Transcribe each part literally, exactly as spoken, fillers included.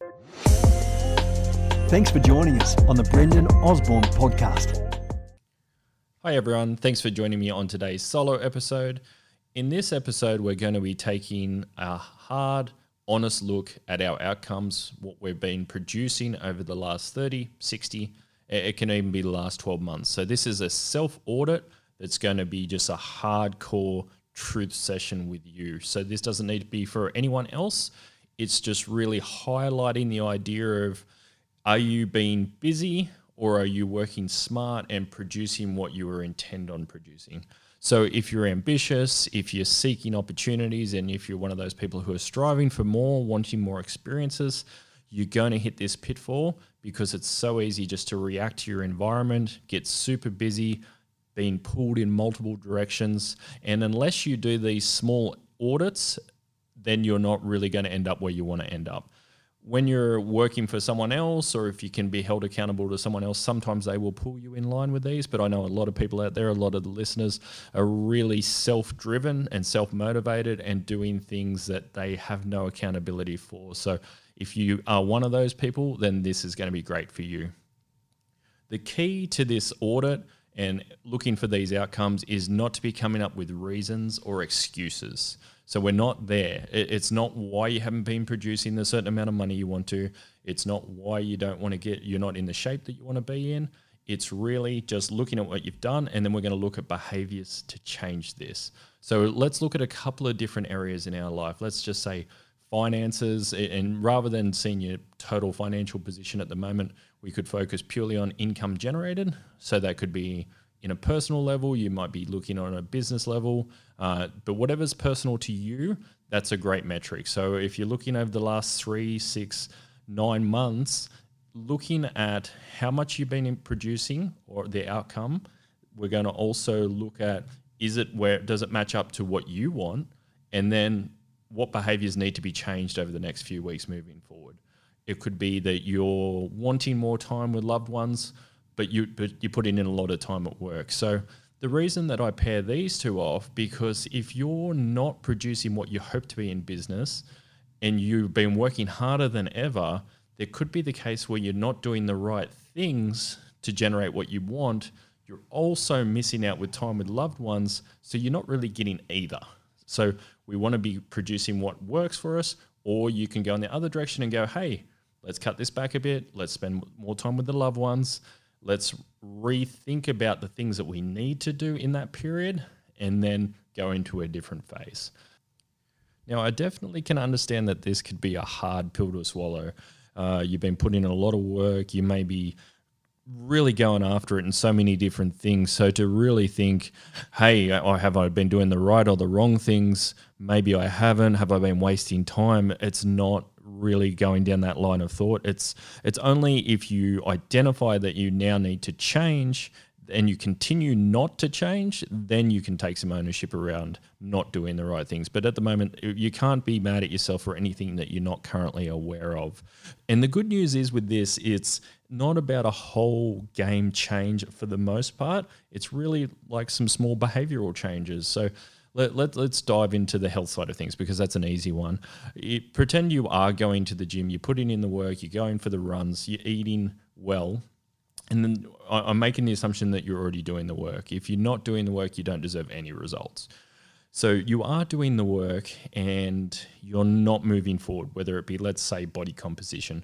Thanks for joining us on the Brendan Osborne podcast. Hi everyone, thanks for joining me on today's solo episode. In this episode, we're going to be taking a hard, honest look at our outcomes, what we've been producing over the last thirty, sixty, it can even be the last twelve months. So this is a self-audit that's going to be just a hardcore truth session with you. So this doesn't need to be for anyone else. It's just really highlighting the idea of, are you being busy or are you working smart and producing what you were intend on producing? So if you're ambitious, if you're seeking opportunities, and if you're one of those people who are striving for more, wanting more experiences, you're going to hit this pitfall because it's so easy just to react to your environment, get super busy, being pulled in multiple directions. And unless you do these small audits, then you're not really going to end up where you want to end up. When you're working for someone else, or if you can be held accountable to someone else, sometimes they will pull you in line with these. But I know a lot of people out there, a lot of the listeners are really self-driven and self-motivated and doing things that they have no accountability for. So if you are one of those people, then this is going to be great for you. The key to this audit and looking for these outcomes is not to be coming up with reasons or excuses. So we're not there. It's not why you haven't been producing the certain amount of money you want to. It's not why you don't want to get, you're not in the shape that you want to be in. It's really just looking at what you've done, and then we're going to look at behaviors to change this. So let's look at a couple of different areas in our life. Let's just say finances, and rather than seeing your total financial position at the moment, we could focus purely on income generated. So that could be in a personal level, you might be looking on a business level, uh, but whatever's personal to you, that's a great metric. So if you're looking over the last three, six, nine months, looking at how much you've been producing or the outcome, we're going to also look at, is it where, does it match up to what you want? And then what behaviors need to be changed over the next few weeks moving forward. It could be that you're wanting more time with loved ones, but you but you're putting in a lot of time at work. So the reason that I pair these two off, because if you're not producing what you hope to be in business and you've been working harder than ever, there could be the case where you're not doing the right things to generate what you want. You're also missing out with time with loved ones, so you're not really getting either. So we want to be producing what works for us, or you can go in the other direction and go, hey, let's cut this back a bit. Let's spend more time with the loved ones. Let's rethink about the things that we need to do in that period and then go into a different phase. Now, I definitely can understand that this could be a hard pill to swallow. Uh, you've been putting in a lot of work. You may be really going after it in so many different things. So to really think, hey, have I been doing the right or the wrong things? Maybe I haven't. Have I been wasting time? It's not really going down that line of thought. It's it's only if you identify that you now need to change and you continue not to change, then you can take some ownership around not doing the right things. But at the moment, you can't be mad at yourself for anything that you're not currently aware of. And the good news is with this, it's not about a whole game change for the most part. It's really like some small behavioral changes. So Let, let, let's dive into the health side of things, because that's an easy one. It, pretend you are going to the gym, you're putting in the work, you're going for the runs, you're eating well, and then I, I'm making the assumption that you're already doing the work. If you're not doing the work, you don't deserve any results. So you are doing the work and you're not moving forward, whether it be, let's say, body composition.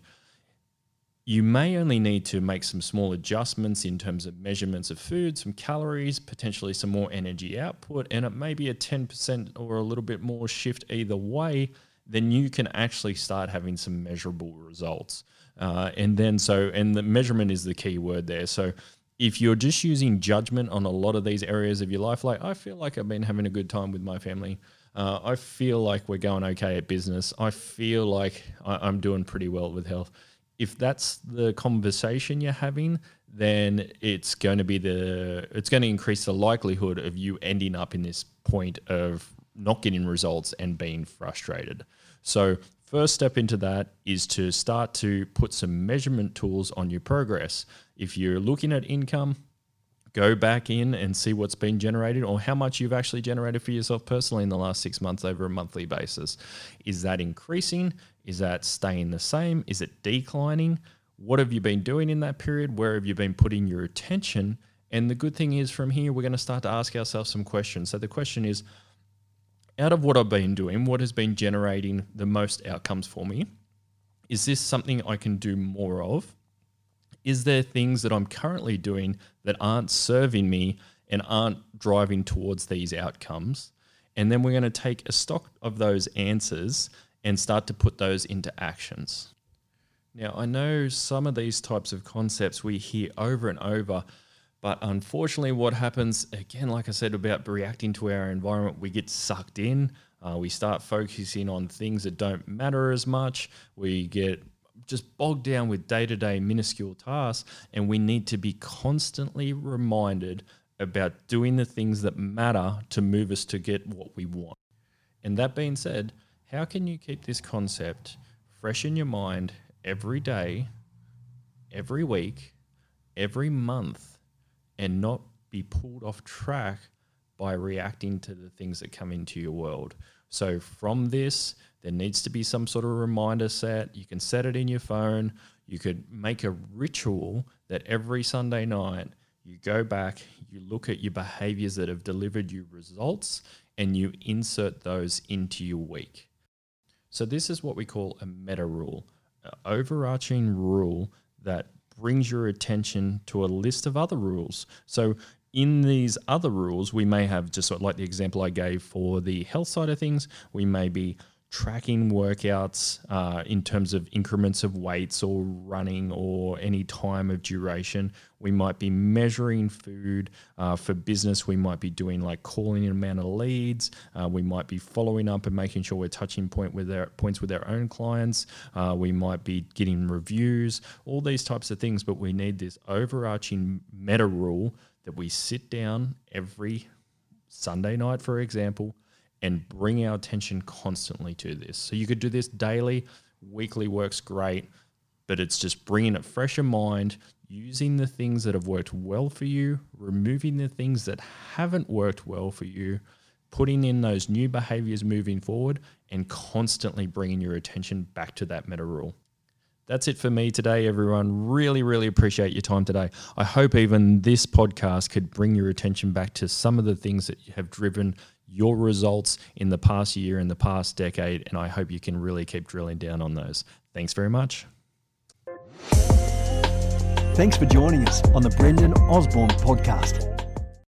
You may only need to make some small adjustments in terms of measurements of food, some calories, potentially some more energy output, and it may be a ten percent or a little bit more shift either way. Then you can actually start having some measurable results. Uh, and then so, and the measurement is the key word there. So if you're just using judgment on a lot of these areas of your life, like, I feel like I've been having a good time with my family. Uh, I feel like we're going okay at business. I feel like I, I'm doing pretty well with health. If that's the conversation you're having, then it's going to be the it's going to increase the likelihood of you ending up in this point of not getting results and being frustrated. So first step into that is to start to put some measurement tools on your progress. If you're looking at income, go back in and see what's been generated or how much you've actually generated for yourself personally in the last six months over a monthly basis. Is that increasing? Is that staying the same? Is it declining? What have you been doing in that period? Where have you been putting your attention? And the good thing is from here, we're going to start to ask ourselves some questions. So the question is, out of what I've been doing, what has been generating the most outcomes for me? Is this something I can do more of? Is there things that I'm currently doing that aren't serving me and aren't driving towards these outcomes? And then we're going to take a stock of those answers and start to put those into actions. Now, I know some of these types of concepts we hear over and over, but unfortunately what happens, again, like I said, about reacting to our environment, we get sucked in. Uh, we start focusing on things that don't matter as much. We get just bogged down with day-to-day minuscule tasks, and we need to be constantly reminded about doing the things that matter to move us to get what we want. And that being said, how can you keep this concept fresh in your mind every day, every week, every month, and not be pulled off track by reacting to the things that come into your world? So from this, there needs to be some sort of reminder set. You can set it in your phone. You could make a ritual that every Sunday night you go back, you look at your behaviors that have delivered you results, and you insert those into your week. So this is what we call a meta rule, an overarching rule that brings your attention to a list of other rules. So in these other rules, we may have, just sort of like the example I gave for the health side of things, we may be tracking workouts uh, in terms of increments of weights or running or any time of duration. We might be measuring food. Uh, for business, we might be doing like calling an amount of leads. Uh, we might be following up and making sure we're touching point with our, points with our own clients. Uh, we might be getting reviews, all these types of things, but we need this overarching meta rule that we sit down every Sunday night, for example, and bring our attention constantly to this. So you could do this daily, weekly works great, but it's just bringing it fresh in mind, using the things that have worked well for you, removing the things that haven't worked well for you, putting in those new behaviors moving forward, and constantly bringing your attention back to that meta rule. That's it for me today, everyone. Really, really appreciate your time today. I hope even this podcast could bring your attention back to some of the things that have driven your results in the past year, in the past decade, and I hope you can really keep drilling down on those. Thanks very much. Thanks for joining us on the Brendan Osborne podcast.